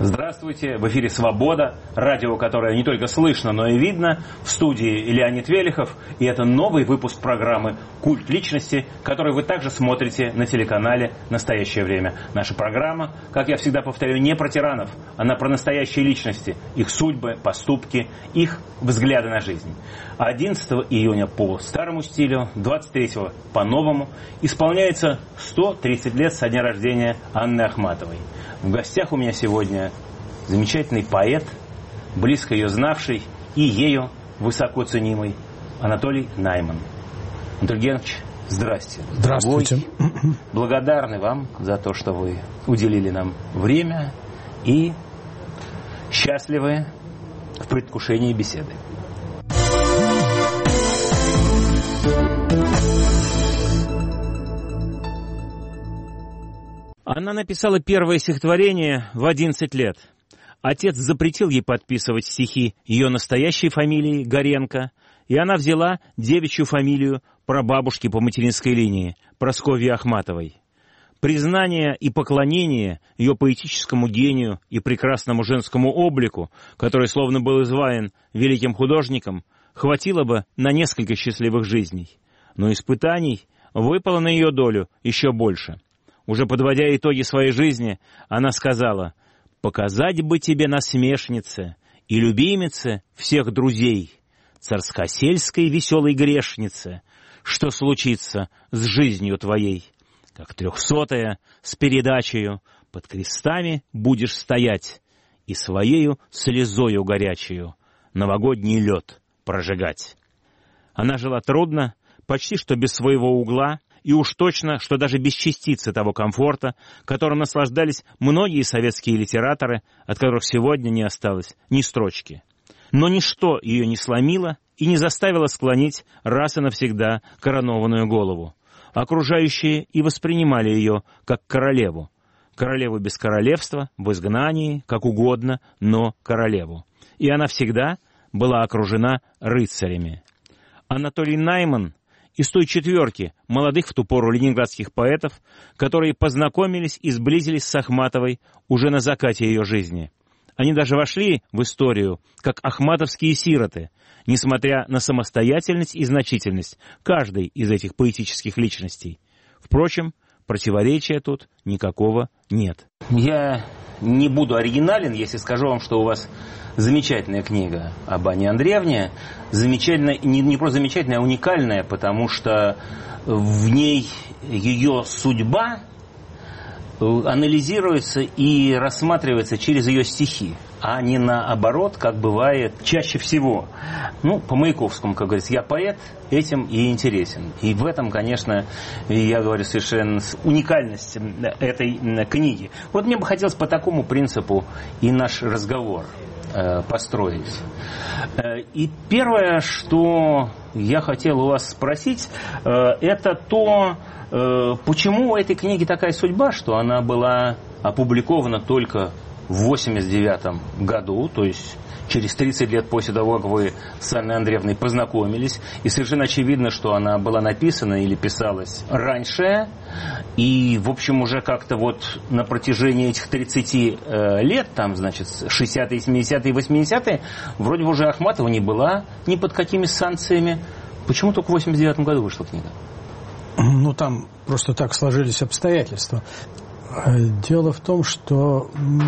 Здравствуйте, в эфире «Свобода», радио, которое не только слышно, но и видно. В студии Леонид Велихов, и это новый выпуск программы «Культ личности», который вы также смотрите на телеканале «Настоящее время». Наша программа, как я всегда повторяю, не про тиранов, она про настоящие личности, их судьбы, поступки, их взгляды на жизнь. 11 июня по старому стилю, 23 по новому исполняется 130 лет со дня рождения Анны Ахматовой. В гостях у меня сегодня замечательный поэт, близко ее знавший и ею высоко ценимый Анатолий Найман. Анатолий Георгиевич, здрасте. Здравствуйте. Благодарны вам за то, что вы уделили нам время, и счастливы в предвкушении беседы. Она написала первое стихотворение в 11 лет. Отец запретил ей подписывать стихи ее настоящей фамилией Горенко, и она взяла девичью фамилию прабабушки по материнской линии Прасковьи Ахматовой. Признание и поклонение ее поэтическому гению и прекрасному женскому облику, который словно был изваян великим художником, хватило бы на несколько счастливых жизней. Но испытаний выпало на ее долю еще больше. Уже подводя итоги своей жизни, она сказала: «Показать бы тебе насмешнице и любимице всех друзей, царскосельской веселой грешнице, что случится с жизнью твоей. Как 300-я с передачею под крестами будешь стоять и своею слезою горячею новогодний лед прожигать». Она жила трудно, почти что без своего угла, и уж точно, что даже без частицы того комфорта, которым наслаждались многие советские литераторы, от которых сегодня не осталось ни строчки. Но ничто ее не сломило и не заставило склонить раз и навсегда коронованную голову. Окружающие и воспринимали ее как королеву. Королеву без королевства, в изгнании, как угодно, но королеву. И она всегда была окружена рыцарями. Анатолий Найман из той четверки молодых в ту пору ленинградских поэтов, которые познакомились и сблизились с Ахматовой уже на закате ее жизни. Они даже вошли в историю как ахматовские сироты, несмотря на самостоятельность и значительность каждой из этих поэтических личностей. Впрочем, противоречия тут никакого нет. Я не буду оригинален, если скажу вам, что у вас замечательная книга об Анне Андреевне. Замечательная, не просто замечательная, а уникальная, потому что в ней ее судьба анализируется и рассматривается через ее стихи, а не наоборот, как бывает чаще всего. По Маяковскому, как говорится, я поэт, этим и интересен. И в этом, конечно, я говорю совершенно уникальность этой книги. Вот мне бы хотелось по такому принципу и наш разговор построить. И первое, что я хотел у вас спросить, это то, почему у этой книги такая судьба, что она была опубликована только в 1989 году, то есть через 30 лет после того, как вы с Анной Андреевной познакомились, и совершенно очевидно, что она была написана или писалась раньше, и, в общем, уже как-то вот на протяжении этих 30 лет, там, значит, 60-е, 70-е, 80-е, вроде бы уже Ахматова не была ни под какими санкциями. Почему только в 1989 году вышла книга? Там просто так сложились обстоятельства. Дело в том, что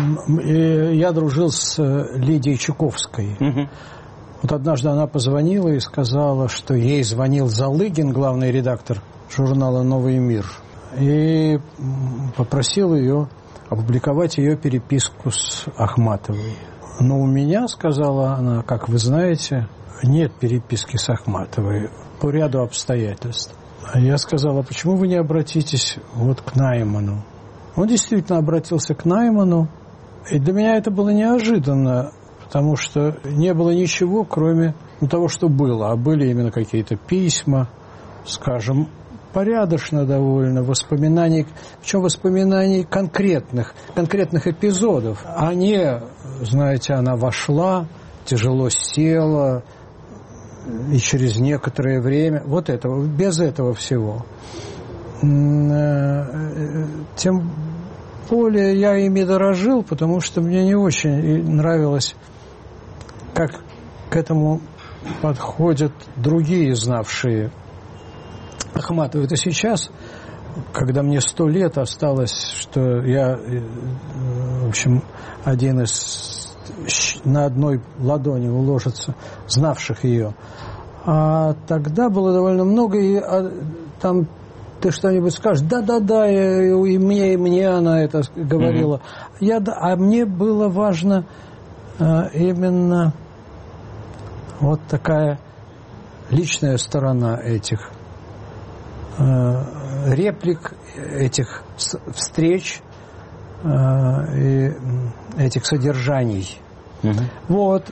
я дружил с Лидией Чуковской. Вот однажды она позвонила и сказала, что ей звонил Залыгин, главный редактор журнала «Новый мир», и попросил ее опубликовать ее переписку с Ахматовой. Но у меня, сказала она, как вы знаете, нет переписки с Ахматовой по ряду обстоятельств. А я сказала, почему вы не обратитесь вот к Найману? Он действительно обратился к Найману, и для меня это было неожиданно, потому что не было ничего, кроме того, что было. А были именно какие-то письма, скажем, порядочно довольно, воспоминаний, причем воспоминаний конкретных эпизодов. А не, знаете, она вошла, тяжело села, и через некоторое время, вот этого, без этого всего. Тем более я ими дорожил, потому что мне не очень нравилось, как к этому подходят другие, знавшие Ахматову. Это сейчас, когда мне 100 лет осталось, что я, в общем, один из на одной ладони уложится, знавших ее. А тогда было довольно много, и там ты что-нибудь скажешь, да, и мне она это говорила. А мне было важно именно вот такая личная сторона этих реплик, этих встреч и этих содержаний. Вот.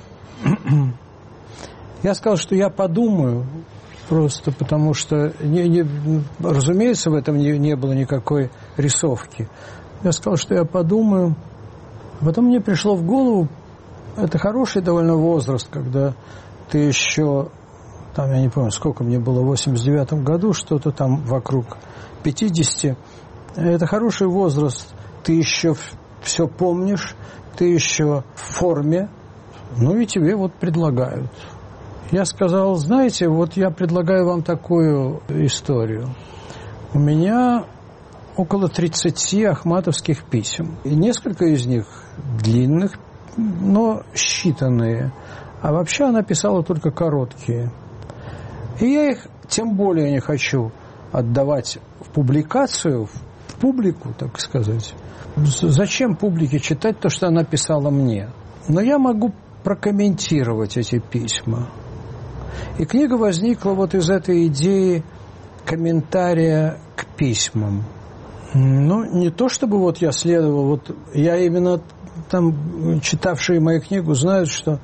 Я сказал, что я подумаю, просто потому что, разумеется, в этом не было никакой рисовки. Я сказал, что я подумаю. Потом мне пришло в голову, это хороший довольно возраст, когда ты еще, там, я не помню, сколько мне было, в 89-м году, что-то там вокруг 50. Это хороший возраст, ты еще все помнишь, ты еще в форме, ну и тебе вот предлагают. Я сказал, знаете, вот я предлагаю вам такую историю. У меня около 30 ахматовских писем. И несколько из них длинных, но считанные. А вообще она писала только короткие. И я их тем более не хочу отдавать в публикацию, в публику, так сказать. Зачем публике читать то, что она писала мне? Но я могу прокомментировать эти письма. И книга возникла вот из этой идеи комментария к письмам. Ну, не то чтобы вот я следовал, вот я именно там, читавшие мою книгу, знают, что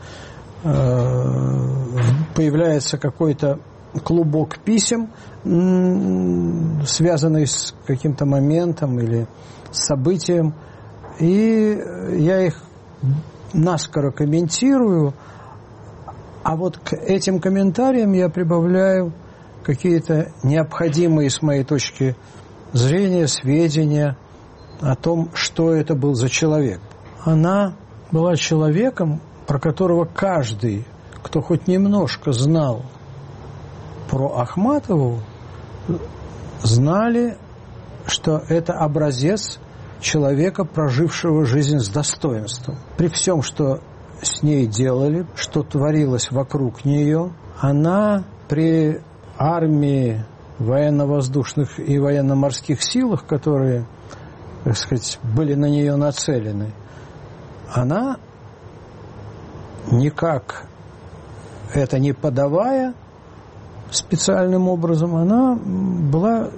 появляется какой-то клубок писем, связанный с каким-то моментом или с событием, и я их наскоро комментирую, а вот к этим комментариям я прибавляю какие-то необходимые, с моей точки зрения, сведения о том, что это был за человек. Она была человеком, про которого каждый, кто хоть немножко знал про Ахматову, знали, что это образец человека, прожившего жизнь с достоинством. При всем, что с ней делали, что творилось вокруг нее, она при армии, военно-воздушных и военно-морских силах, которые, так сказать, были на нее нацелены, она, никак это не подавая специальным образом, она была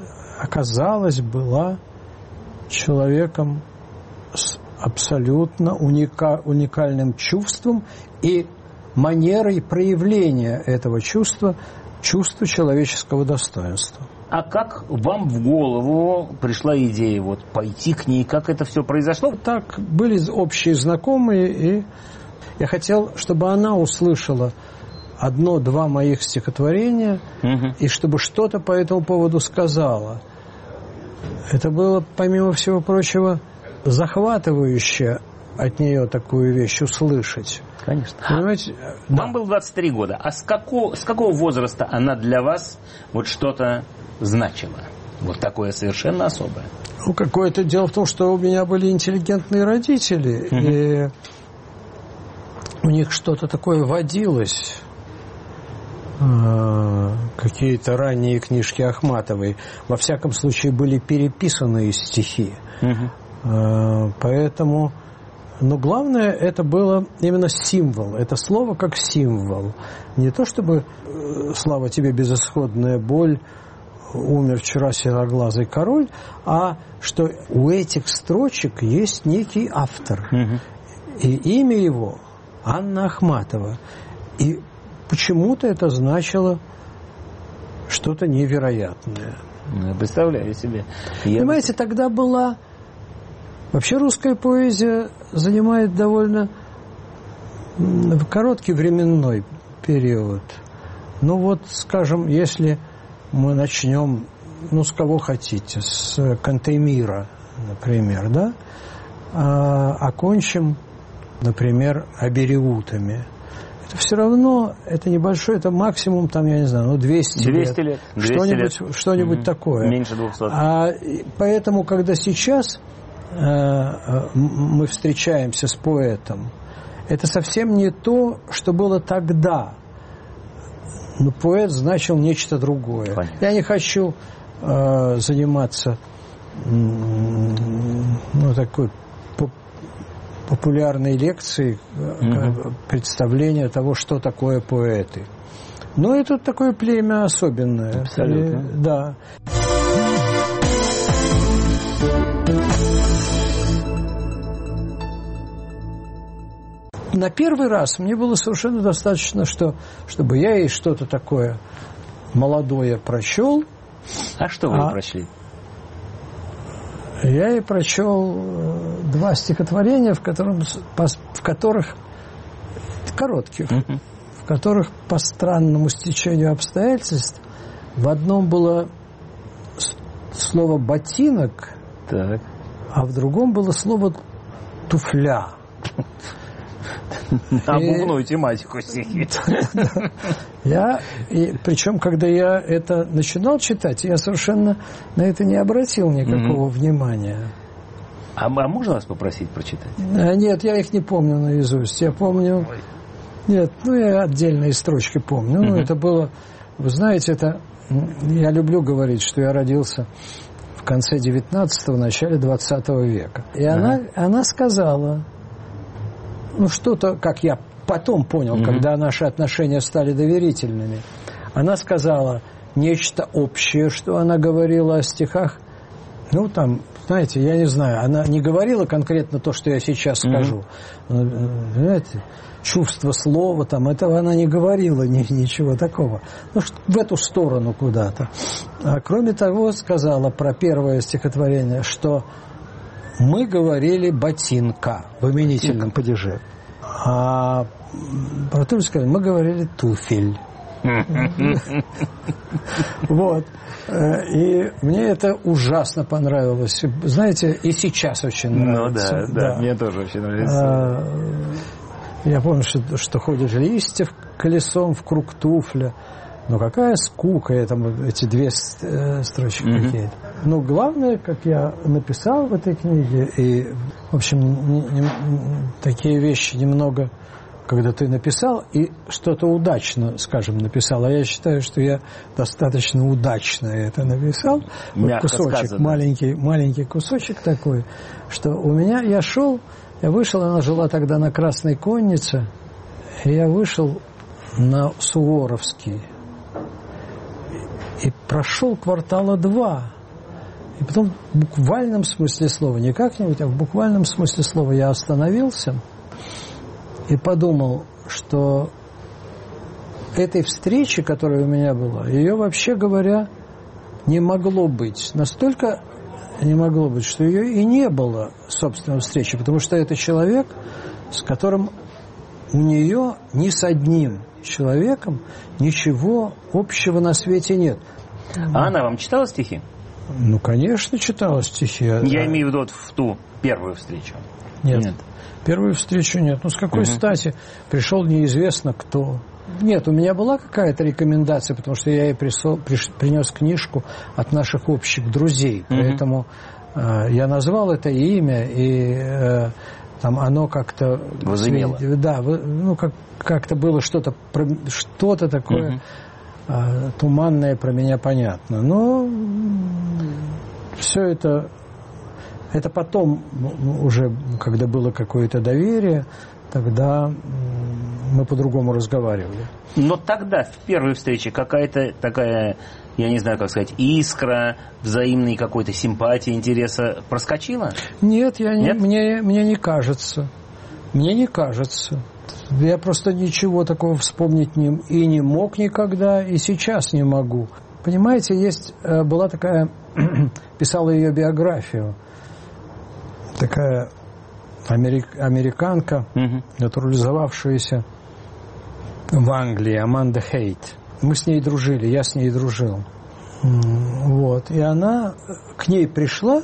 человеком с абсолютно уникальным чувством и манерой проявления этого чувства человеческого достоинства. А как вам в голову пришла идея вот пойти к ней? Как это все произошло? Так, были общие знакомые, и я хотел, чтобы она услышала 1-2 моих стихотворения, и чтобы что-то по этому поводу сказала. Это было, помимо всего прочего, захватывающе от нее такую вещь услышать. Конечно. Понимаете? Вам было 23 года. А с какого возраста она для вас вот что-то значила? Вот такое совершенно особое. Ну, какое-то дело в том, что у меня были интеллигентные родители, и у них что-то такое водилось. Какие-то ранние книжки Ахматовой, во всяком случае, были переписанные стихи. Поэтому, но главное, это было именно символ. Это слово как символ. Не то чтобы «Слава тебе, безысходная боль, умер вчера сероглазый король», а что у этих строчек есть некий автор. И имя его Анна Ахматова. И почему-то это значило что-то невероятное. Я представляю себе. Понимаете, тогда была... Вообще русская поэзия занимает довольно короткий временной период. Ну вот, скажем, если мы начнем, ну с кого хотите, с Кантемира, например, да, окончим, например, абериутами. Это все равно, это небольшое, это максимум, там, я не знаю, 200 лет. 200 что-нибудь такое. Меньше 200. Поэтому, когда сейчас мы встречаемся с поэтом, это совсем не то, что было тогда. Но поэт значил нечто другое. Понятно. Я не хочу заниматься такой популярной лекцией, представления того, что такое поэты. Но это такое племя особенное. Абсолютно. Да. На первый раз мне было совершенно достаточно, чтобы я ей что-то такое молодое прочел. А что вы прочли? Я ей прочел 2 стихотворения, в которых коротких, в которых по странному стечению обстоятельств в одном было слово «ботинок», так, а в другом было слово «туфля». Обувную тематику стихи. Причем, когда я это начинал читать, я совершенно на это не обратил никакого внимания. А можно вас попросить прочитать? Нет, я их не помню наизусть. Я помню... Нет, я отдельные строчки помню. Это было... Вы знаете, я люблю говорить, что я родился в конце 19-го, начале 20 века. И она сказала... что-то, как я потом понял, когда наши отношения стали доверительными. Она сказала нечто общее, что она говорила о стихах. Знаете, я не знаю, она не говорила конкретно то, что я сейчас скажу. Знаете, чувство слова, этого она не говорила, ничего такого. В эту сторону куда-то. А кроме того, сказала про первое стихотворение, что мы говорили «ботинка» в именительном падеже. А про то, что мы говорили «туфель». Вот. И мне это ужасно понравилось. Знаете, и сейчас очень нравится. Да, мне тоже очень нравится. Я помню, что ходишь листьев колесом в круг туфля. Какая скука, эти 2 строчки какие-то. Главное, как я написал в этой книге, и, в общем, такие вещи немного, когда ты написал, и что-то удачно, скажем, написал, а я считаю, что я достаточно удачно это написал. Мягко кусочек, сказано. маленький кусочек такой, что у меня, я вышел, она жила тогда на Красной Коннице, и я вышел на Суворовский, и прошел квартала 2. И потом в буквальном смысле слова, не как-нибудь, а в буквальном смысле слова я остановился и подумал, что этой встречи, которая у меня была, ее, вообще говоря, не могло быть. Настолько не могло быть, что ее и не было, собственно, встречи. Потому что это человек, с которым у нее ни с одним человеком ничего общего на свете нет. А она вам читала стихи? Конечно, читала стихи. Я имею в виду в ту первую встречу. Нет. Первую встречу нет. С какой стати пришел неизвестно кто. Нет, у меня была какая-то рекомендация, потому что я ей принес книжку от наших общих друзей. Поэтому я назвал это имя, и оно как-то... Возымело. Да, как-то было что-то такое туманное про меня понятно. Но все это потом, уже когда было какое-то доверие, тогда мы по-другому разговаривали. Но тогда, в первой встрече, какая-то такая, я не знаю, как сказать, искра взаимной какой-то симпатии, интереса проскочила? Нет, мне не кажется. Мне не кажется. Я просто ничего такого вспомнить и не мог никогда, и сейчас не могу. Понимаете, была такая, писала ее биографию, такая американка, натурализовавшаяся в Англии, Аманда Хейт. Мы с ней дружили, я с ней дружил. Вот. И она к ней пришла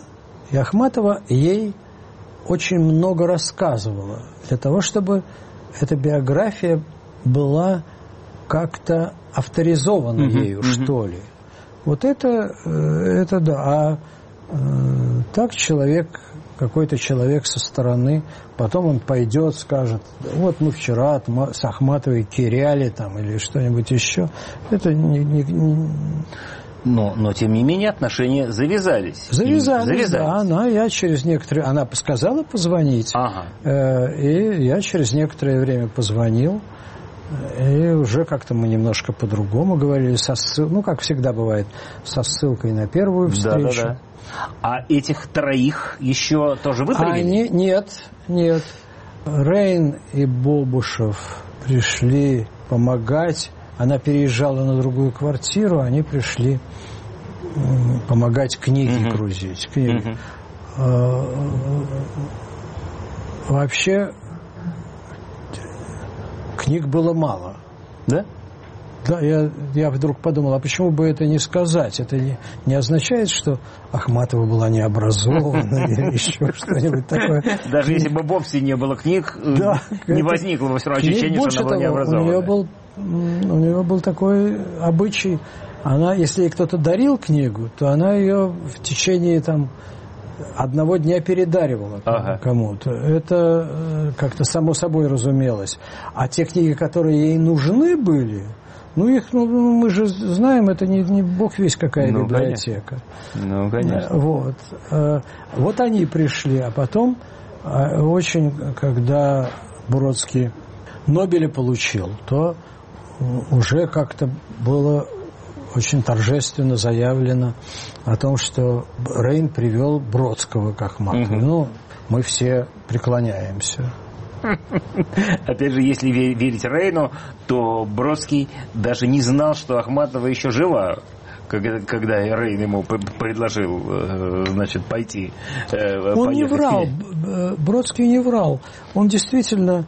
И Ахматова ей очень много рассказывала для того, чтобы эта биография была как-то авторизована ею, что ли. Вот это да. Так какой-то человек со стороны, потом он пойдет, скажет, вот мы вчера с Ахматовой киряли там или что-нибудь еще. Это Но, тем не менее, отношения завязались. Завязались. Да. Она сказала позвонить, и я через некоторое время позвонил, и уже как-то мы немножко по-другому говорили, как всегда бывает, со ссылкой на первую встречу. Да. А этих троих еще тоже вы привели? Нет. Рейн и Бобушев пришли помогать. Она переезжала на другую квартиру, они пришли помогать книги грузить. Вообще книг было мало. Да? Да, я вдруг подумал, а почему бы это не сказать? Это не означает, что Ахматова была необразована или еще что-нибудь такое. Даже если бы вовсе не было книг, не возникло бы все равно ощущение, что она была необразована. У нее был такой обычай. Она, если ей кто-то дарил книгу, то она ее в течение одного дня передаривала кому-то. Это как-то само собой разумелось. А те книги, которые ей нужны были, мы же знаем, это не бог весть какая библиотека. Конечно. Вот они пришли, а потом когда Бродский Нобеля получил, то уже как-то было очень торжественно заявлено о том, что Рейн привел Бродского к Ахматовой. Мы все преклоняемся. Опять же, если верить Рейну, то Бродский даже не знал, что Ахматова еще жива, когда Рейн ему предложил, пойти. Он не врал, Бродский не врал. Он действительно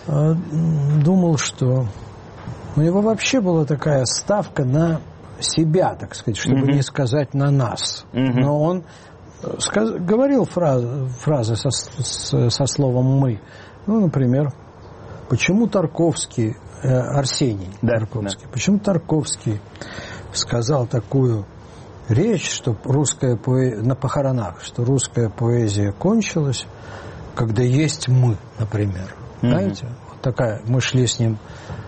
думал, что у него вообще была такая ставка на себя, так сказать, чтобы не сказать на нас. Но он говорил фразы со словом «мы». Например, почему Тарковский, Арсений Тарковский, почему Тарковский сказал такую речь, что на похоронах, что русская поэзия кончилась, когда есть мы, например. Знаете? Вот такая, мы шли с ним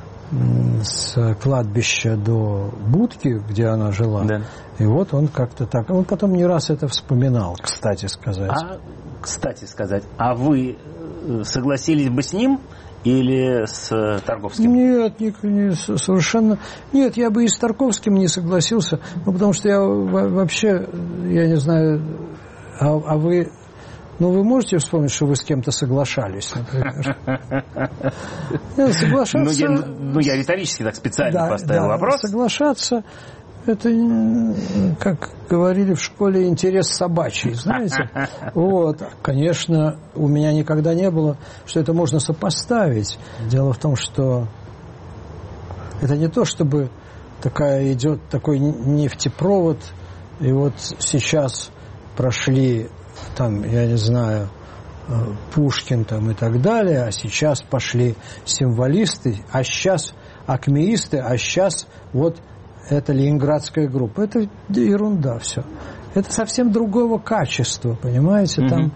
с кладбища до будки, где она жила. И вот он как-то так. Он потом не раз это вспоминал, кстати сказать. А вы согласились бы с ним или с Тарковским? Нет, совершенно. Нет, я бы и с Тарковским не согласился, потому что я вообще, я не знаю, а вы... вы можете вспомнить, что вы с кем-то соглашались, например? Соглашаться... Я риторически так специально поставил вопрос. Соглашаться, это, как говорили в школе, интерес собачий, знаете? Конечно, у меня никогда не было, что это можно сопоставить. Дело в том, что это не то, чтобы идет такой нефтепровод, и вот сейчас прошли... я не знаю, Пушкин и так далее, а сейчас пошли символисты, а сейчас акмеисты, а сейчас вот эта ленинградская группа. Это ерунда все. Это совсем другого качества, понимаете? Там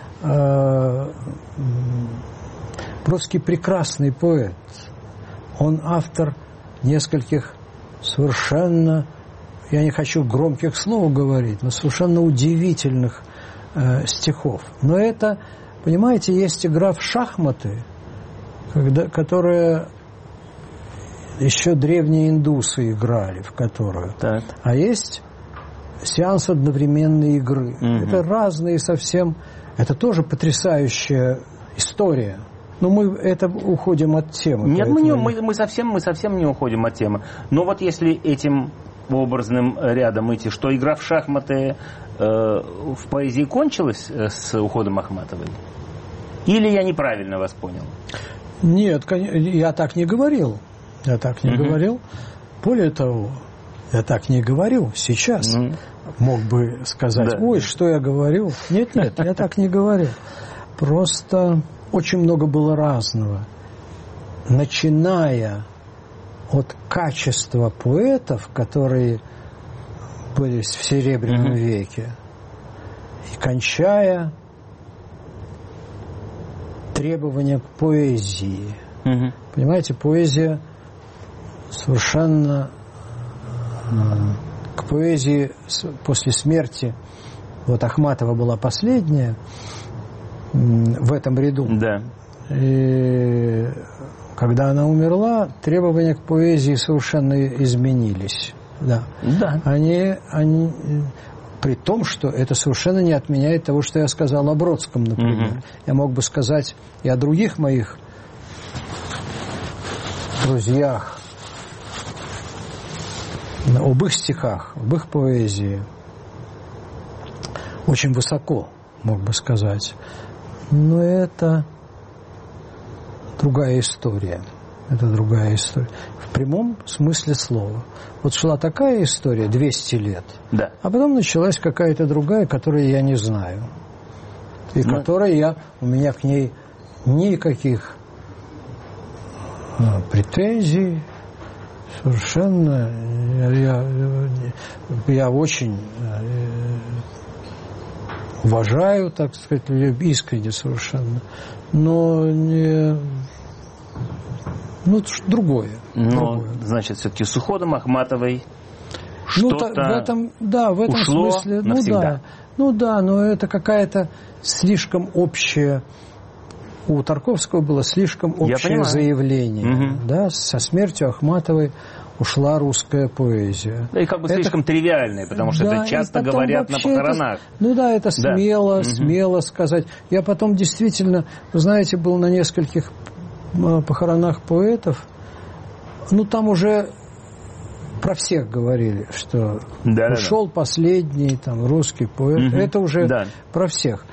Бродский прекрасный поэт. Он автор нескольких совершенно, я не хочу громких слов говорить, но совершенно удивительных стихов. Но это, понимаете, есть игра в шахматы, которая еще древние индусы играли, в которую. Так. А есть сеанс одновременной игры. Это разные совсем... Это тоже потрясающая история. Но мы уходим от темы. Нет, мы совсем не уходим от темы. Но вот если этим образным рядом идти, что игра в шахматы в поэзии кончилась с уходом Ахматовой? Или я неправильно вас понял? Нет, я так не говорил. Я так не говорил. Более того, я так не говорю сейчас. мог бы сказать, ой, что я говорю. Нет, я так не говорил. Просто очень много было разного. Начиная от качества поэтов, которые были в Серебряном веке, и кончая требования к поэзии. Понимаете, поэзия совершенно... К поэзии после смерти, вот Ахматова была последняя в этом ряду. Да. И когда она умерла, требования к поэзии совершенно изменились. Да. Они при том, что это совершенно не отменяет того, что я сказал о Бродском, например. Я мог бы сказать и о других моих друзьях, об их стихах, об их поэзии. Очень высоко, мог бы сказать. Но это другая история. Это другая история. В прямом смысле слова. Вот шла такая история 200 лет, да. А потом началась какая-то другая, которую я не знаю. И которая у меня к ней никаких претензий. Совершенно. Я очень уважаю, так сказать, искренне совершенно. Но не... другое. Значит, все-таки с уходом Ахматовой что-то в этом ушло смысле, навсегда. Но это какая-то слишком общая... У Тарковского было слишком общее заявление. Да, со смертью Ахматовой ушла русская поэзия. Да и слишком тривиальное, потому что это часто говорят на похоронах. Это смело сказать. Я потом действительно, вы знаете, был на нескольких похоронах поэтов. Там уже про всех говорили, что ушел последний русский поэт. Это уже про всех.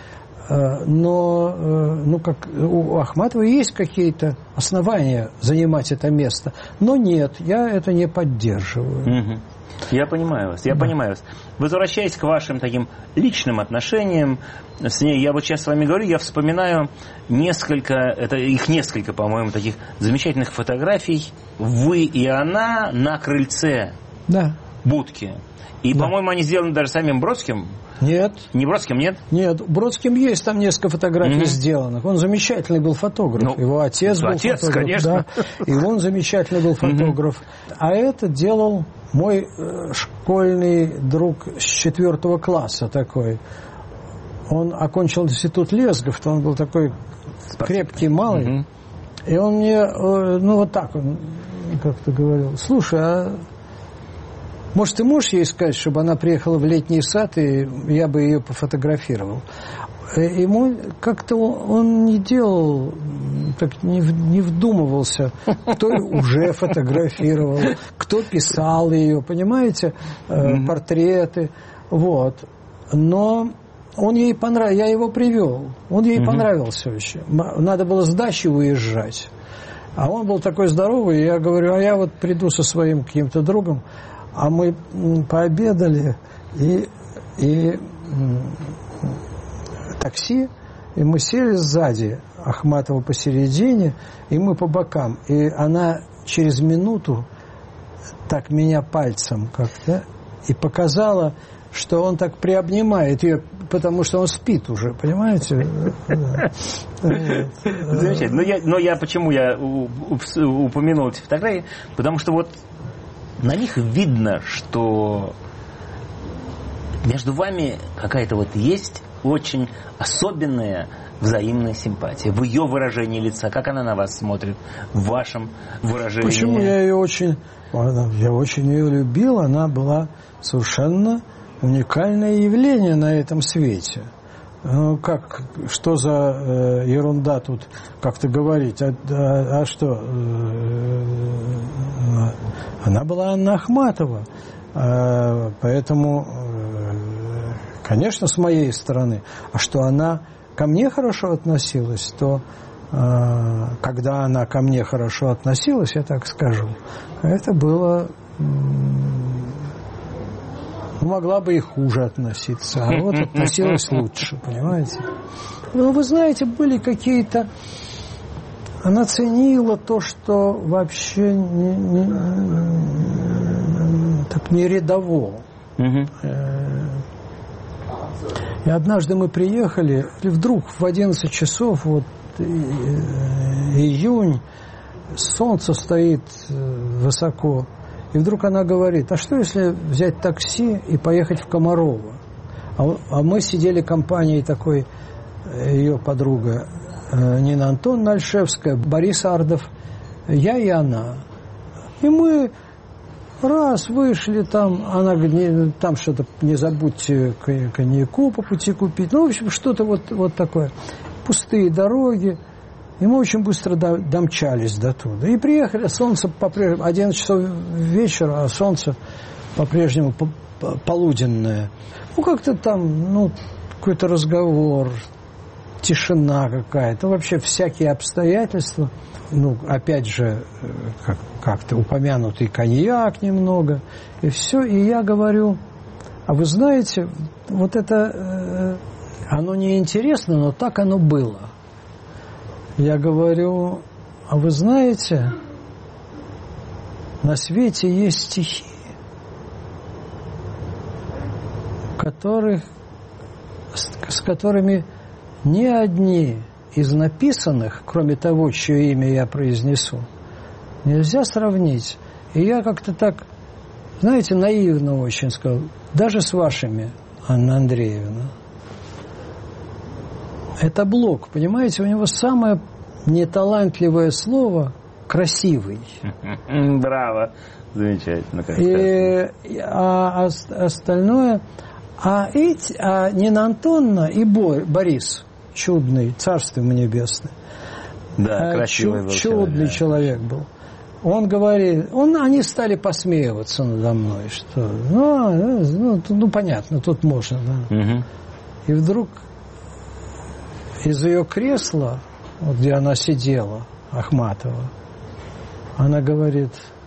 Но как у Ахматовой есть какие-то основания занимать это место. Но нет, я это не поддерживаю. Я понимаю вас. Возвращаясь к вашим таким личным отношениям с ней, я вот сейчас с вами говорю, я вспоминаю их несколько, по-моему, таких замечательных фотографий. Вы и она на крыльце будки. И, по-моему, они сделаны даже самим Бродским. Нет. Не Бродским, нет? Нет, Бродским есть там несколько фотографий сделанных. Он замечательный был фотограф. Его отец был фотограф. Конечно. Да, и он замечательный был фотограф. А это делал мой школьный друг с 4 класса такой. Он окончил институт Лесгов, он был такой крепкий, малый. И он мне, вот так он как-то говорил: слушай, а может, ты можешь ей сказать, чтобы она приехала в летний сад, и я бы ее пофотографировал? Ему как-то он не делал, так не вдумывался, кто уже фотографировал, кто писал ее, понимаете, портреты, вот. Но он ей понравился, я его привел, он ей понравился вообще. Надо было с дачи уезжать, а он был такой здоровый, и я говорю, а я вот приду со своим каким-то другом. А мы пообедали, и такси, и мы сели сзади, Ахматова посередине, и мы по бокам. И она через минуту так меня пальцем как-то и показала, что он так приобнимает ее, потому что он спит уже, понимаете? Замечательно. Но почему я упомянул эти фотографии? Потому что вот на них видно, что между вами какая-то вот есть очень особенная взаимная симпатия. В ее выражении лица, как она на вас смотрит, в вашем выражении. Почему я очень ее любил, она была совершенно уникальное явление на этом свете. Что за ерунда тут как-то говорить? А что? Она была Анна Ахматова. Поэтому, конечно, с моей стороны. А что она ко мне хорошо относилась, то когда она ко мне хорошо относилась, я так скажу, это было Могла бы и хуже относиться, а вот относилась лучше, понимаете? Но вы знаете, были какие-то... Она ценила то, что вообще не рядово. И однажды мы приехали, и вдруг в 11 часов, вот июнь, солнце стоит высоко, и вдруг она говорит: а что если взять такси и поехать в Комарово? А мы сидели компанией такой, ее подруга Нина Антоновна Альшевская, Борис Ардов, я и она. И мы раз вышли там, она говорит, там что-то не забудьте коньяку по пути купить. Ну, в общем, что-то вот такое. Пустые дороги. И мы очень быстро домчались до туда. И приехали, солнце по-прежнему, 11 часов вечера, а солнце по-прежнему полуденное. Ну, как-то там, какой-то разговор, тишина какая-то, вообще всякие обстоятельства. Опять же, как-то упомянутый коньяк немного, и все. И я говорю: а вы знаете, вот это, оно неинтересно, но так оно было. Я говорю: а вы знаете, на свете есть стихи, с которыми ни одни из написанных, кроме того, чье имя я произнесу, нельзя сравнить. И я как-то так, знаете, наивно очень сказал: даже с вашими, Анна Андреевна. Это Блок, понимаете, у него самое неталантливое слово «красивый». Браво, замечательно. А остальное... А Нина Антоновна и Борис, чудный, царство ему небесное. Да, красивый был чудный человек был. Он говорит, они стали посмеиваться надо мной, что, понятно, тут можно, да. Угу. И вдруг из ее кресла, вот где она сидела, Ахматова, она говорит: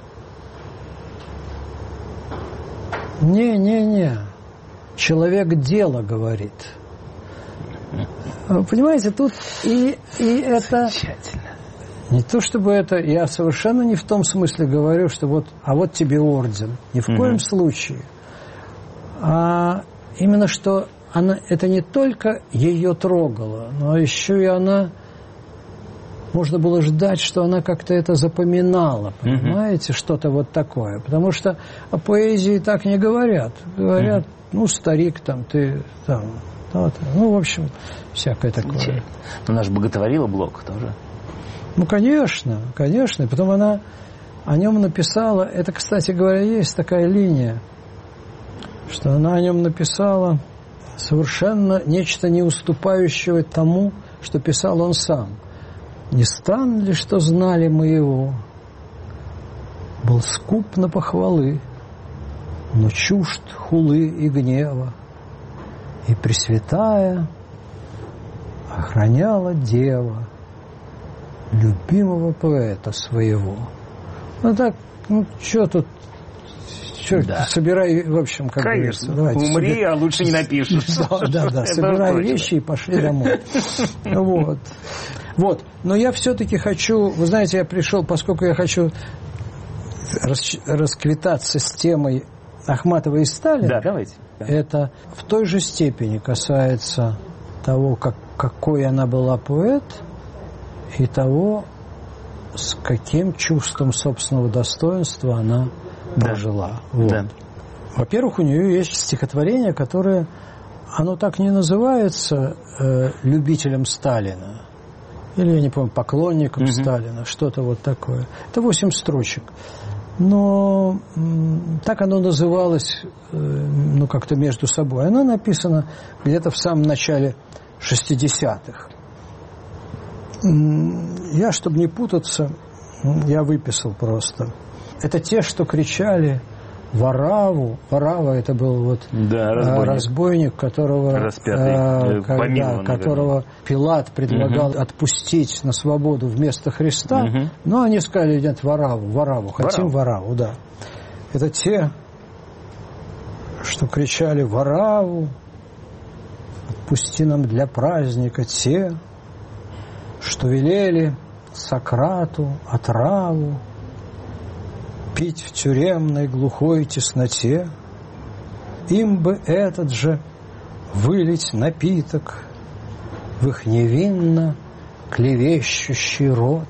не, человек дело говорит. Понимаете, тут и это... Не то чтобы это... Я совершенно не в том смысле говорю, что вот тебе орден. Ни в коем случае. А именно что это не только ее трогало, но еще и она... Можно было ждать, что она как-то это запоминала, понимаете, что-то вот такое. Потому что о поэзии так не говорят. Говорят, старик, там, ты, там, в общем, всякое такое. Но она же боготворила Блока тоже. Конечно. И потом она о нем написала, это, кстати говоря, есть такая линия, что она о нем написала совершенно нечто не уступающее тому, что писал он сам. Не стан ли, что знали мы его, был скуп на похвалы, но чужд хулы и гнева, и Пресвятая охраняла дева любимого поэта своего. Что тут, собирай, в общем, как говорится. Умри, а лучше не напишешь. Да, собирай вещи и пошли домой. Вот. Но я все-таки хочу, вы знаете, я пришел, поскольку я хочу расквитаться с темой Ахматова и Сталина. Да, давайте. Это в той же степени касается того, какой она была поэт, и того, с каким чувством собственного достоинства она прожила. Вот. Да. Во-первых, у нее есть стихотворение, которое, оно так не называется любителем Сталина, или, я не помню, поклонником Сталина, что-то вот такое. Это 8 строчек. Но так оно называлось, как-то между собой. Оно написано где-то в самом начале 60-х. Я, чтобы не путаться, я выписал просто. Это те, что кричали Вараву. Варава — это был разбойник, которого Пилат предлагал отпустить на свободу вместо Христа. Но они сказали: нет, Вараву, хотим Вараву, да. Это те, что кричали в ораву: «Отпусти нам для праздника те, что велели Сократу отраву пить в тюремной глухой тесноте, им бы этот же вылить напиток в их невинно клевещущий рот.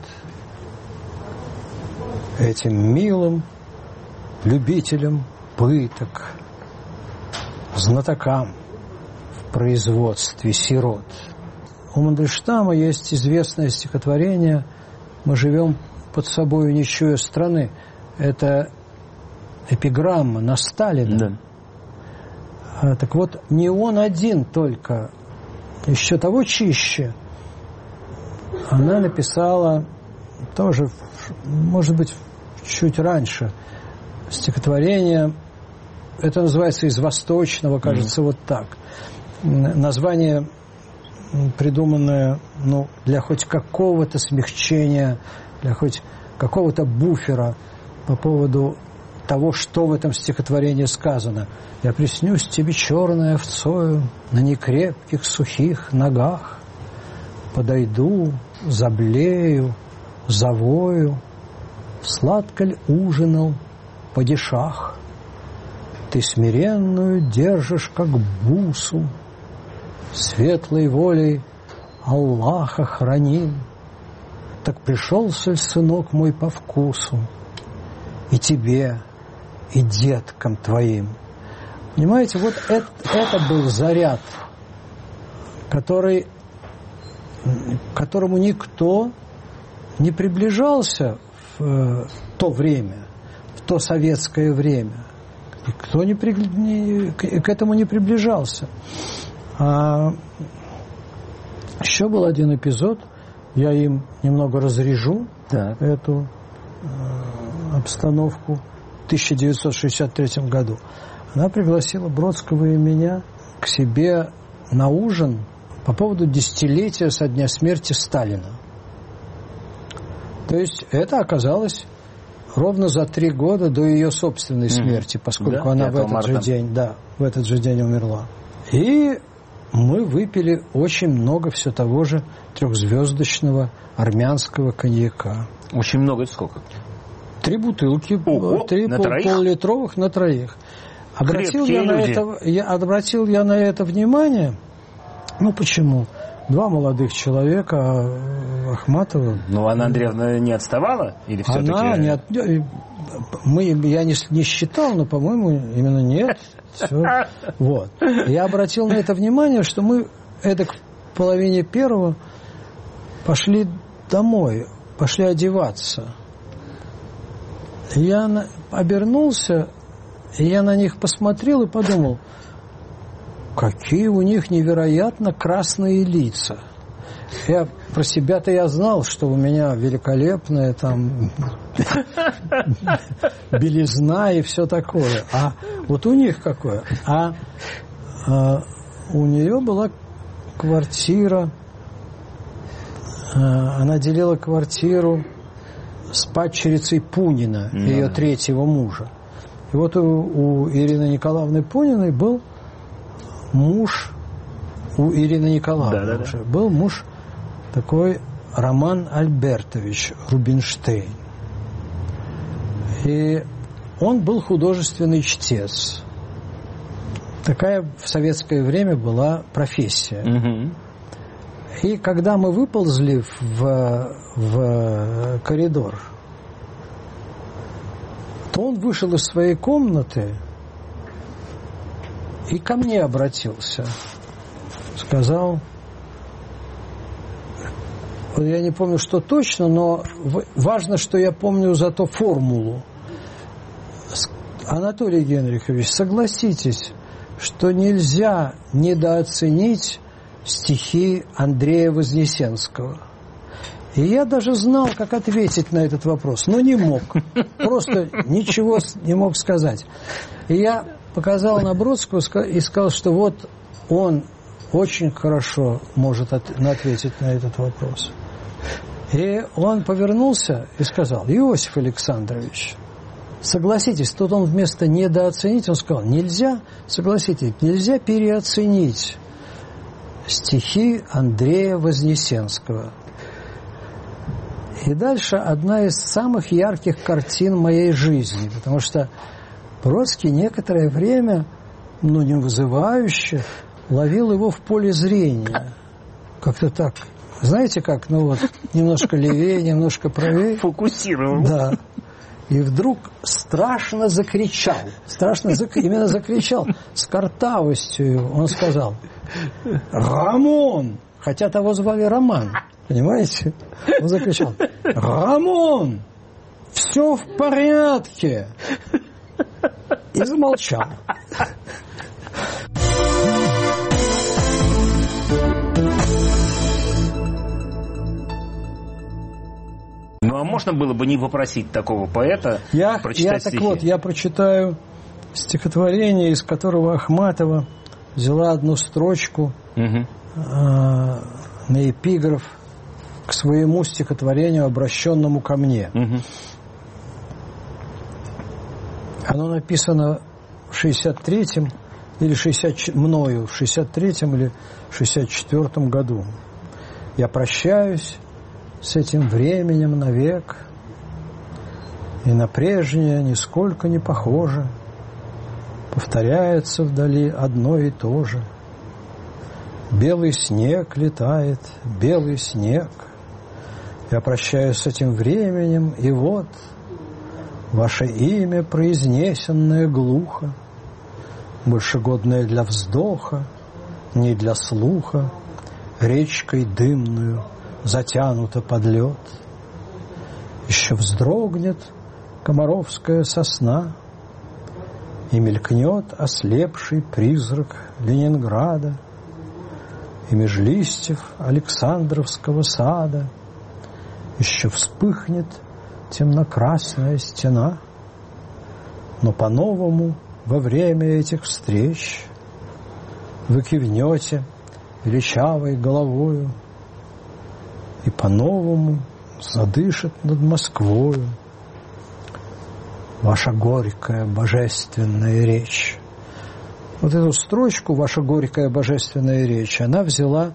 Этим милым любителям пыток, знатокам в производстве сирот». У Мандельштама есть известное стихотворение «Мы живем под собою, не чуя страны». Это эпиграмма на Сталина. Да. Так вот, не он один только, еще того чище. Она написала тоже, может быть, чуть раньше, стихотворение. Это называется «Из Восточного», кажется, вот так. Название придуманное, для хоть какого-то смягчения, для хоть какого-то буфера по поводу того, что в этом стихотворении сказано. «Я приснюсь тебе черной овцою на некрепких сухих ногах, подойду, заблею, завою, сладко ль ужинал падишах, ты смиренную держишь, как бусу, светлой волей Аллаха храним, так пришелся ль сынок мой по вкусу и тебе, и деткам твоим». Понимаете, вот это был заряд, к которому никто не приближался в то время, в то советское время. Никто к этому не приближался. А еще был один эпизод, я им немного разрежу эту обстановку. В 1963 году она пригласила Бродского и меня к себе на ужин по поводу 10-летия со дня смерти Сталина. То есть это оказалось ровно за 3 года до ее собственной смерти, поскольку она в этот же день умерла. И мы выпили очень много все того же 3-звездочного армянского коньяка. Очень много, это сколько? 3 бутылки, 3 пол-литровых на троих. Обратил я на это внимание. Почему? 2 молодых человека, Ахматова. Но Анна Андреевна не отставала? Или все-таки... Она не я не считал, но, по-моему, именно нет. Все. Вот. Я обратил на это внимание, что мы к половине первого пошли домой, пошли одеваться. Я обернулся, и я на них посмотрел и подумал, какие у них невероятно красные лица. Про себя-то я знал, что у меня великолепная там белизна и все такое. А вот у них какое? У нее была квартира, она делила квартиру с падчерицей Пунина, ее 3-го мужа. И вот у Ирины Николаевны Пуниной был муж, у Ирины Николаевны уже был муж такой Роман Альбертович Рубинштейн. И он был художественный чтец. Такая в советское время была профессия. И когда мы выползли в коридор, то он вышел из своей комнаты и ко мне обратился. Сказал, я не помню, что точно, но важно, что я помню зато формулу. Анатолий Генрихович, согласитесь, что нельзя недооценить стихи Андрея Вознесенского. И я даже знал, как ответить на этот вопрос, но не мог. Просто ничего не мог сказать. И я показал на Бродского и сказал, что вот он очень хорошо может ответить на этот вопрос. И он повернулся и сказал, Иосиф Александрович, Согласитесь, тут он вместо недооценить, он сказал, нельзя, согласитесь, нельзя переоценить стихи Андрея Вознесенского. И дальше одна из самых ярких картин моей жизни, потому что Бродский некоторое время, не вызывающе, ловил его в поле зрения. Как-то так, знаете как, немножко левее, немножко правее. Фокусировал. Да. И вдруг страшно закричал. Именно закричал. С картавостью он сказал: «Рамон!» Хотя того звали Роман. Понимаете? Он закричал: «Рамон! Все в порядке!» И замолчал. Ну, а можно было бы не попросить такого поэта прочитать стихи? Я прочитаю стихотворение, из которого Ахматова взяла одну строчку на эпиграф к своему стихотворению, обращенному ко мне. Оно написано в 63-м или 63-м или 64-м году. Я прощаюсь с этим временем навек, и на прежнее нисколько не похоже. Повторяется вдали одно и то же. Белый снег летает, белый снег. Я прощаюсь с этим временем, и вот ваше имя, произнесенное глухо, больше годное для вздоха, не для слуха, речкой дымную затянуто под лед. Еще вздрогнет комаровская сосна, и мелькнет ослепший призрак Ленинграда, и меж листьев Александровского сада еще вспыхнет темно-красная стена. Но по-новому во время этих встреч вы кивнете величавой головою, и по-новому задышит над Москвою ваша горькая божественная речь. Вот эту строчку, ваша горькая божественная речь, она взяла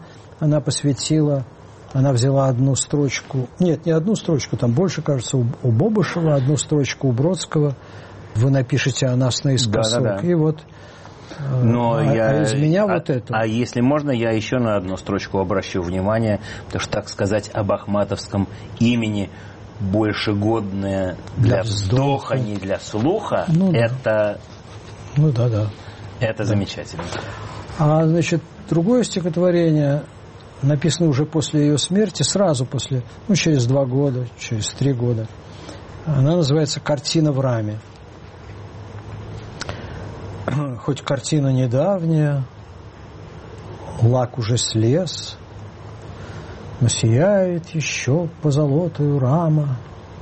одну строчку, нет, не одну строчку, там больше, кажется, у Бобышева, одну строчку у Бродского. Вы напишете о нас наискосок. Да. И вот из меня вот это. А если можно, я еще на одну строчку обращу внимание, потому что, так сказать, об ахматовском имени больше годное для вздоха, не для слуха, это замечательно. А, значит, другое стихотворение, написано уже после ее смерти, сразу после, через 2 года, через 3 года. Она называется «Картина в раме». Хоть картина недавняя, лак уже слез, но сияет еще позолотую рама.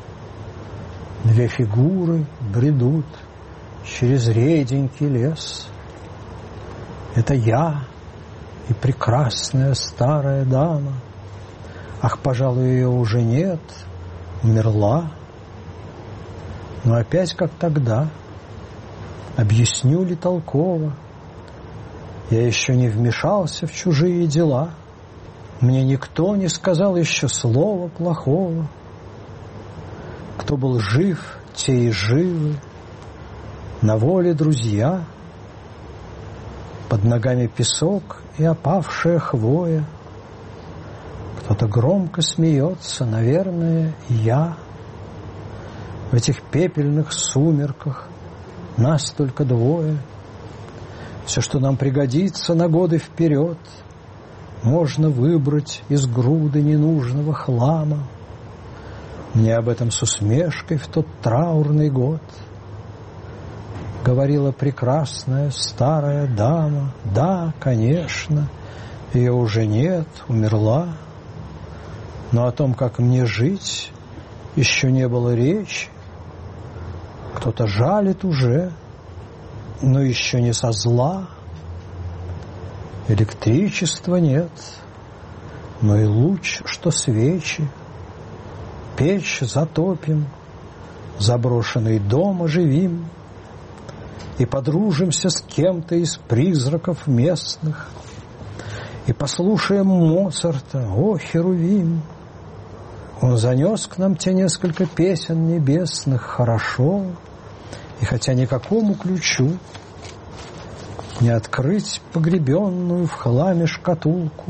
2 фигуры бредут через реденький лес. Это я и прекрасная старая дама. Ах, пожалуй, ее уже нет, умерла. Но опять как тогда, объясню ли толково, я еще не вмешался в чужие дела. Мне никто не сказал еще слова плохого. Кто был жив, те и живы. На воле друзья. Под ногами песок и опавшая хвоя. Кто-то громко смеется, наверное, я. В этих пепельных сумерках нас только 2. Все, что нам пригодится на годы вперед, можно выбрать из груды ненужного хлама. Мне об этом с усмешкой в тот траурный год говорила прекрасная старая дама. Да, конечно, ее уже нет, умерла. Но о том, как мне жить, еще не было речи. Кто-то жалит уже, но еще не со зла. Электричества нет, но и луч, что свечи. Печь затопим, заброшенный дом оживим и подружимся с кем-то из призраков местных, и послушаем Моцарта, о, Херувим. Он занес к нам те несколько песен небесных хорошо, и хотя никакому ключу не открыть погребенную в хламе шкатулку,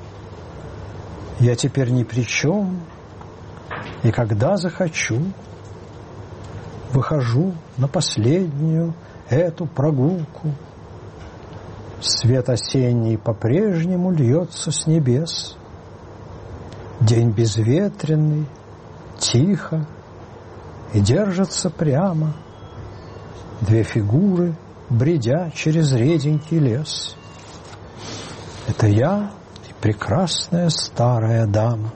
я теперь ни при чем, и когда захочу, выхожу на последнюю эту прогулку. Свет осенний по-прежнему льется с небес. День безветренный, тихо, и держатся прямо две фигуры, бредя через реденький лес. Это я и прекрасная старая дама.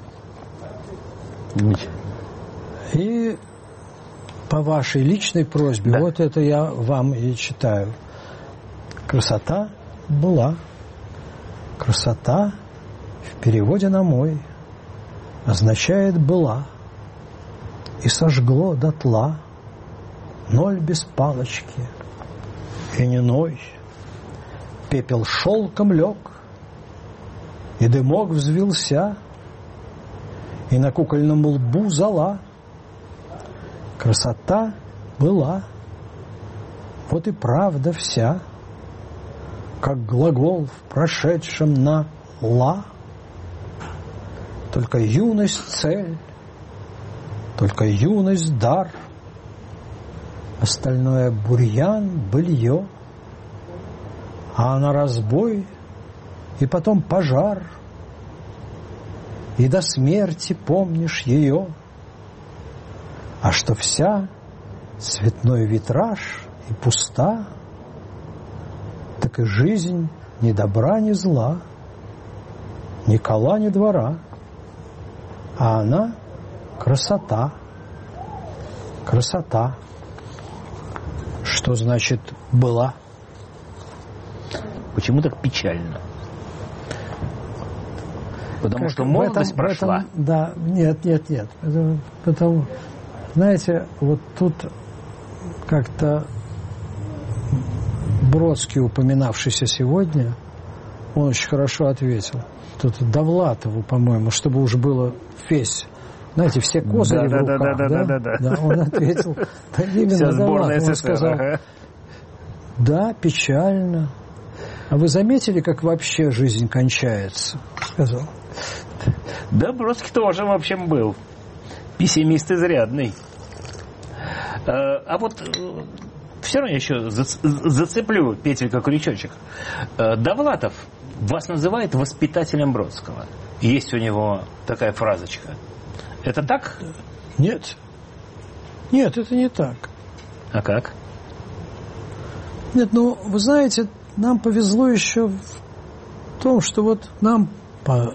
И по вашей личной просьбе, вот это я вам и читаю. Красота была. Красота в переводе на мой означает была. И сожгло дотла 0 без палочки. И не ной. Пепел шелком лег, и дымок взвился, и на кукольном лбу зола. Красота была, вот и правда вся, как глагол в прошедшем на «ла». Только юность цель, только юность дар, остальное бурьян, былье, а она разбой и потом пожар, и до смерти помнишь ее. А что вся цветной витраж и пуста, так и жизнь ни добра, ни зла, ни кола, ни двора, а она красота. Красота. Что значит была? Почему так печально? Потому что молодость прошла. Да, нет. Потому, знаете, вот тут как-то Бродский, упоминавшийся сегодня, он очень хорошо ответил. Тут Довлатову, по-моему, чтобы уж было весь, знаете, все козыри в руках. Да, он ответил. Да, именно Довлатов. Он сказал, да, печально. А вы заметили, как вообще жизнь кончается? Сказал. Да, Бродский тоже, в общем, был пессимист изрядный. А вот все равно я еще зацеплю петелька-крючочек. Довлатов вас называет воспитателем Бродского. Есть у него такая фразочка. Это так? Нет. Нет, это не так. А как? Нет, ну, вы знаете, нам повезло еще в том, что вот нам по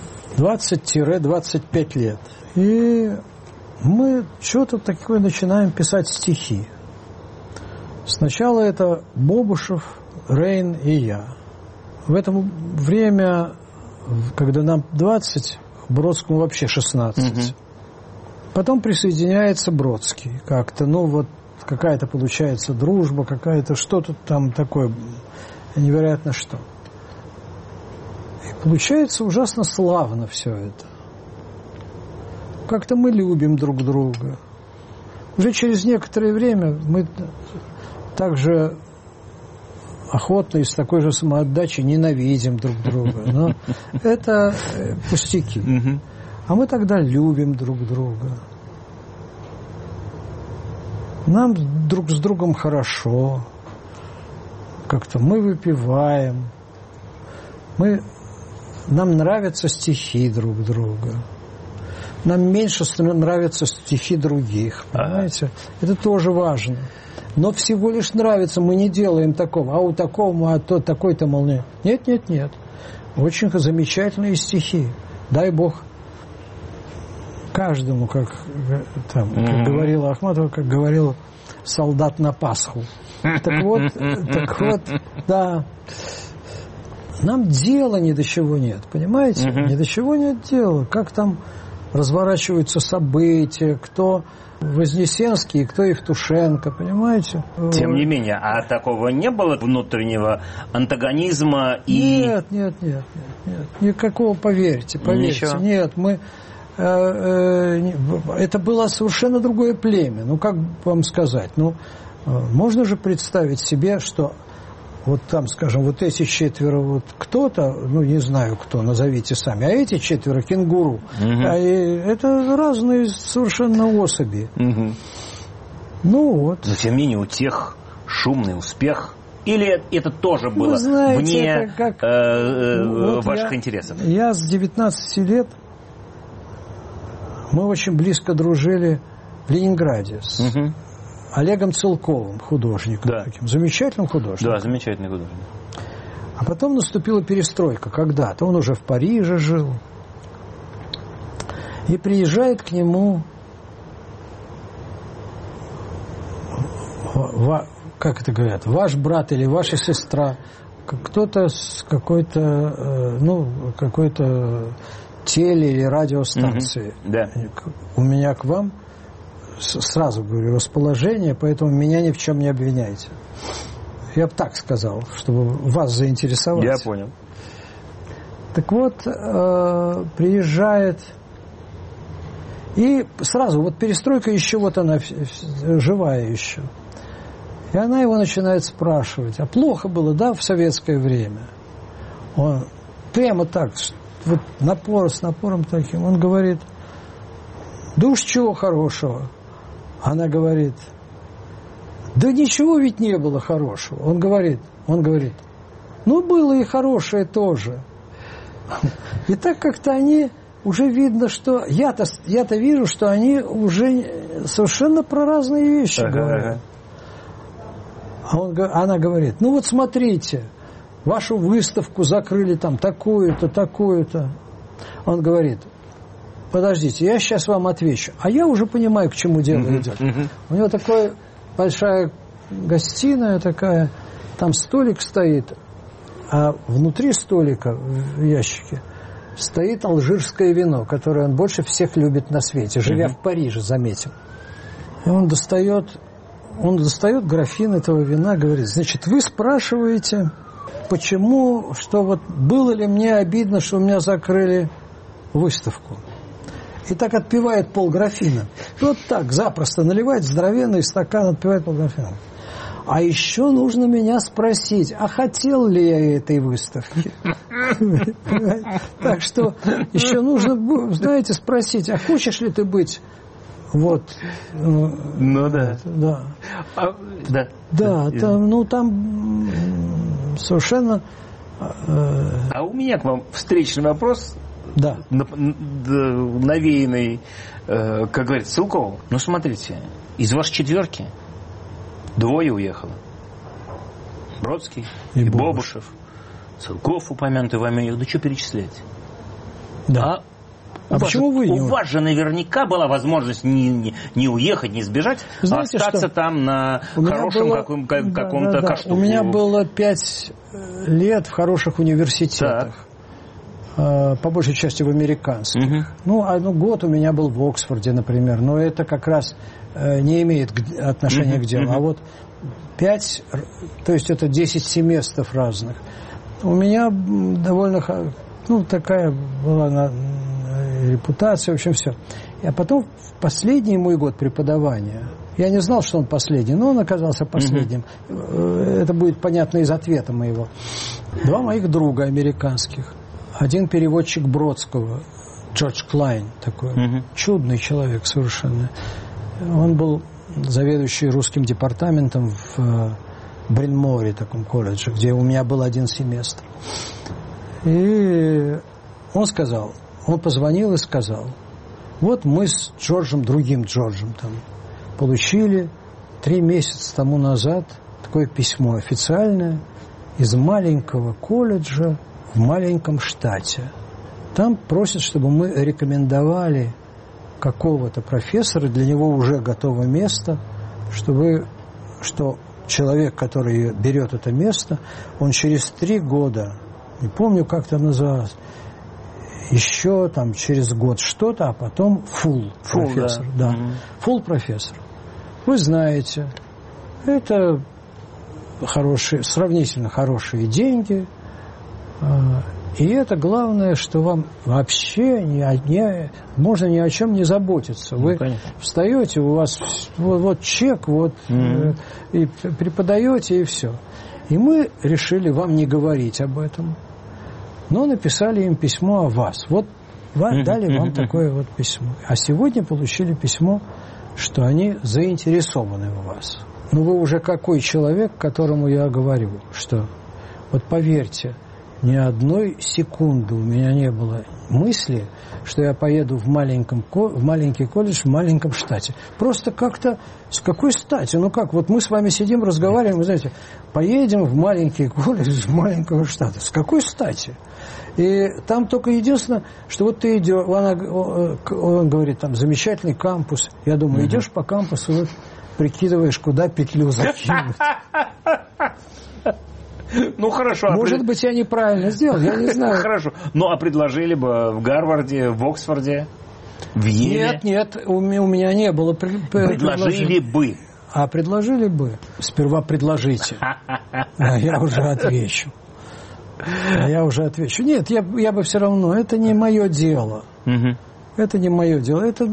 20-25 лет. И мы что-то такое начинаем писать стихи. Сначала это Бобушев, Рейн и я. В это время, когда нам 20, Бродскому вообще 16. Потом присоединяется Бродский. Как-то, ну вот, какая-то получается дружба, какая-то что-то там такое, невероятно что. И получается ужасно славно все это. Как-то мы любим друг друга. Уже через некоторое время мы также охотно и с такой же самоотдачей ненавидим друг друга. Но это пустяки. А мы тогда любим друг друга. Нам друг с другом хорошо. Как-то мы выпиваем. Нам нравятся стихи друг друга. Нам меньше нравятся стихи других. Понимаете? Это тоже важно. Но всего лишь нравится, мы не делаем такого. А у такого, а то такой-то молния. Нет. Очень замечательные стихи. Дай Бог каждому, как говорила Ахматова, как говорил солдат на Пасху. Так вот, да. Нам дела ни до чего нет, понимаете? Ни до чего нет дела. Как там разворачиваются события, кто Вознесенский, кто Евтушенко, понимаете? Тем не менее, а такого не было внутреннего антагонизма и... Нет. Никакого, поверьте. Ничего. Нет, это было совершенно другое племя. Ну, как вам сказать? Можно же представить себе, что вот там, скажем, вот эти 4 вот кто-то, не знаю кто, назовите сами, а эти 4 кенгуру. Это разные совершенно особи. Вот. Но тем не менее у тех шумный успех. Или это тоже было знаете, вне вот ваших интересов? Я с 19 лет, мы очень близко дружили в Ленинграде с Олегом Целковым, художником, таким замечательным художником. Да, замечательный художник. А потом наступила перестройка когда-то. Он уже в Париже жил. И приезжает к нему, как это говорят, ваш брат или ваша сестра, кто-то с какой-то, какой-то теле- или радиостанции. Да. У меня к вам, сразу говорю, расположение, поэтому меня ни в чем не обвиняйте. Я бы так сказал, чтобы вас заинтересовать. Я понял. Так вот, приезжает, и сразу, вот перестройка еще, вот она живая еще. И она его начинает спрашивать, а плохо было, да, в советское время? Он прямо так, вот с напором таким, он говорит, да уж чего хорошего. Она говорит, да ничего ведь не было хорошего. Он говорит, было и хорошее тоже. И так как-то они, уже видно, что, я-то вижу, что они уже совершенно про разные вещи говорят. Она говорит, вот смотрите, вашу выставку закрыли там такую-то, такую-то. Он говорит, подождите, я сейчас вам отвечу. А я уже понимаю, к чему дело идет. У него такая большая гостиная такая, там столик стоит, а внутри столика в ящике стоит алжирское вино, которое он больше всех любит на свете, живя в Париже, заметим. И он достает графин этого вина, говорит, значит, вы спрашиваете, почему, что вот было ли мне обидно, что у меня закрыли выставку. И так отпивает полграфина. Вот так, запросто наливает здоровенный стакан, отпивает полграфина. А еще нужно меня спросить, а хотел ли я этой выставки? Так что еще нужно, знаете, спросить, а хочешь ли ты быть... Вот. Да. Да, там совершенно... А у меня к вам встречный вопрос, да. навеянный, как говорится, Целковым. Смотрите, из вашей 4 2 уехало. Бродский и Бобушев. Целков упомянутый вами, да что перечислять? Да. Почему вы не... У вас же наверняка была возможность не уехать, не сбежать, знаете, а остаться там на хорошем каком-то каштуке. У меня было 5 лет в хороших университетах. По большей части в американских. Год у меня был в Оксфорде, например. Но это как раз не имеет отношения к делу. А вот 5, то есть это 10 семестров разных. У меня довольно такая была репутация, в общем, все. А потом в последний мой год преподавания, я не знал, что он последний, но он оказался последним. Это будет понятно из ответа моего. 2 моих друга американских. Один переводчик Бродского, Джордж Клайн, такой чудный человек совершенно. Он был заведующий русским департаментом в Брин-Море, таком колледже, где у меня был 1 семестр. И он позвонил и сказал, вот мы с Джорджем, другим Джорджем, получили 3 месяца тому назад такое письмо официальное из маленького колледжа в маленьком штате. Там просят, чтобы мы рекомендовали какого-то профессора, для него уже готово место, что человек, который берет это место, он через 3 года, не помню, как это называлось, еще там через год что-то, а потом full профессор. Да. Full профессор. Вы знаете, это сравнительно хорошие деньги. И это главное, что вам вообще можно ни о чем не заботиться. Вы встаете, у вас вот чек, и преподаете, и все. И мы решили вам не говорить об этом, но написали им письмо о вас. Вот дали вам такое вот письмо. А сегодня получили письмо, что они заинтересованы в вас. Ну, вы уже какой человек, которому я говорю, что вот поверьте, ни одной секунды у меня не было мысли, что я поеду в маленький колледж в маленьком штате. Просто как-то с какой стати? Ну как, вот мы с вами сидим, разговариваем, вы знаете, поедем в маленький колледж маленького штата. С какой стати? И там только единственное, что вот ты идешь, он говорит, там замечательный кампус. Я думаю, идешь по кампусу, вот, прикидываешь, куда петлю закинуть. Ну, хорошо. Может быть, я неправильно сделал, я не знаю. Хорошо. Ну, а предложили бы в Гарварде, в Оксфорде, в Еле? Нет, у меня не было предложили бы. А предложили бы. Сперва предложите. А я уже отвечу. Нет, я бы все равно. Это не мое дело. Это не мое дело. Это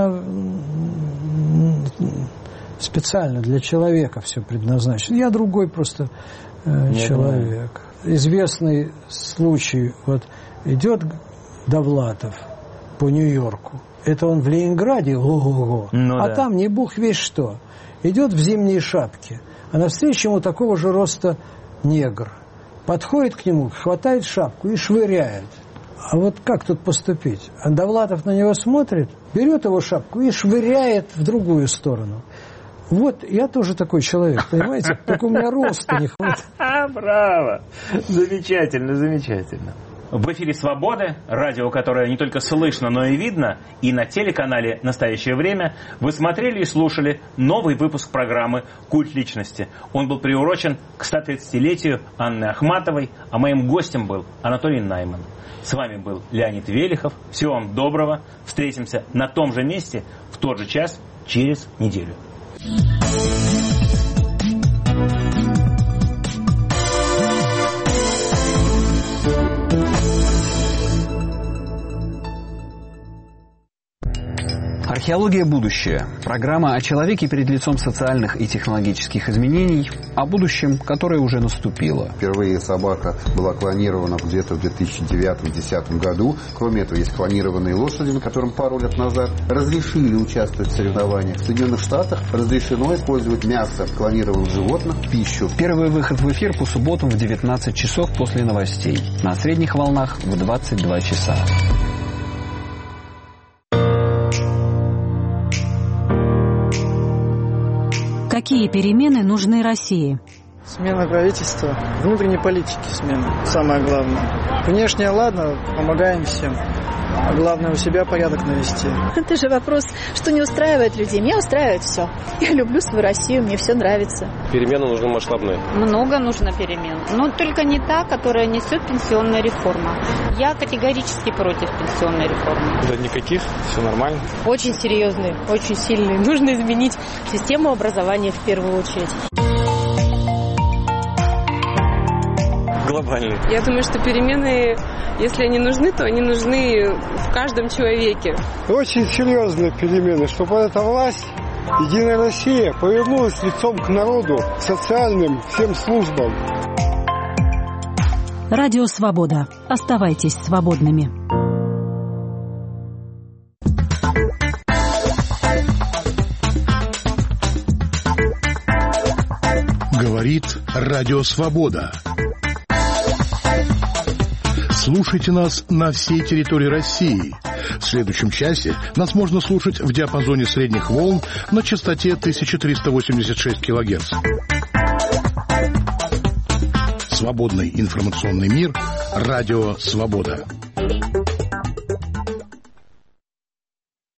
специально для человека все предназначено. Я другой просто человек. Известный случай. Вот идет Довлатов по Нью-Йорку. Это он в Ленинграде, там не бог весь что. Идет в зимней шапке, а навстречу ему такого же роста негр. Подходит к нему, хватает шапку и швыряет. А вот как тут поступить? А Довлатов на него смотрит, берет его шапку и швыряет в другую сторону. Вот, я тоже такой человек, понимаете? Только у меня роста не хватает. Браво! Замечательно, замечательно. В эфире «Свободы», радио, которое не только слышно, но и видно, и на телеканале «Настоящее время» вы смотрели и слушали новый выпуск программы «Культ личности». Он был приурочен к 130-летию Анны Ахматовой, а моим гостем был Анатолий Найман. С вами был Леонид Велихов. Всего вам доброго. Встретимся на том же месте в тот же час через неделю. Археология. Будущее. Программа о человеке перед лицом социальных и технологических изменений, о будущем, которое уже наступило. Впервые собака была клонирована где-то в 2009-2010 году. Кроме этого, есть клонированные лошади, на которым пару лет назад разрешили участвовать в соревнованиях. В Соединенных Штатах разрешено использовать мясо клонированных животных в пищу. Первый выход в эфир по субботам в 19 часов после новостей. На средних волнах в 22 часа. Какие перемены нужны России? Смена правительства, внутренней политики смена, самое главное. Внешне, ладно, помогаем всем. А главное, у себя порядок навести. Это же вопрос, что не устраивает людей. Меня устраивает все. Я люблю свою Россию, мне все нравится. Перемены нужны масштабные. Много нужно перемен. Но только не та, которая несет пенсионная реформа. Я категорически против пенсионной реформы. Да никаких, все нормально. Очень серьезные, очень сильные. Нужно изменить систему образования в первую очередь. Глобальный. Я думаю, что перемены, если они нужны, то они нужны в каждом человеке. Очень серьезные перемены, чтобы эта власть, Единая Россия, повернулась лицом к народу, к социальным всем службам. Радио «Свобода». Оставайтесь свободными. Говорит Радио «Свобода». Слушайте нас на всей территории России. В следующем часе нас можно слушать в диапазоне средних волн на частоте 1386 кГц. Свободный информационный мир. Радио «Свобода».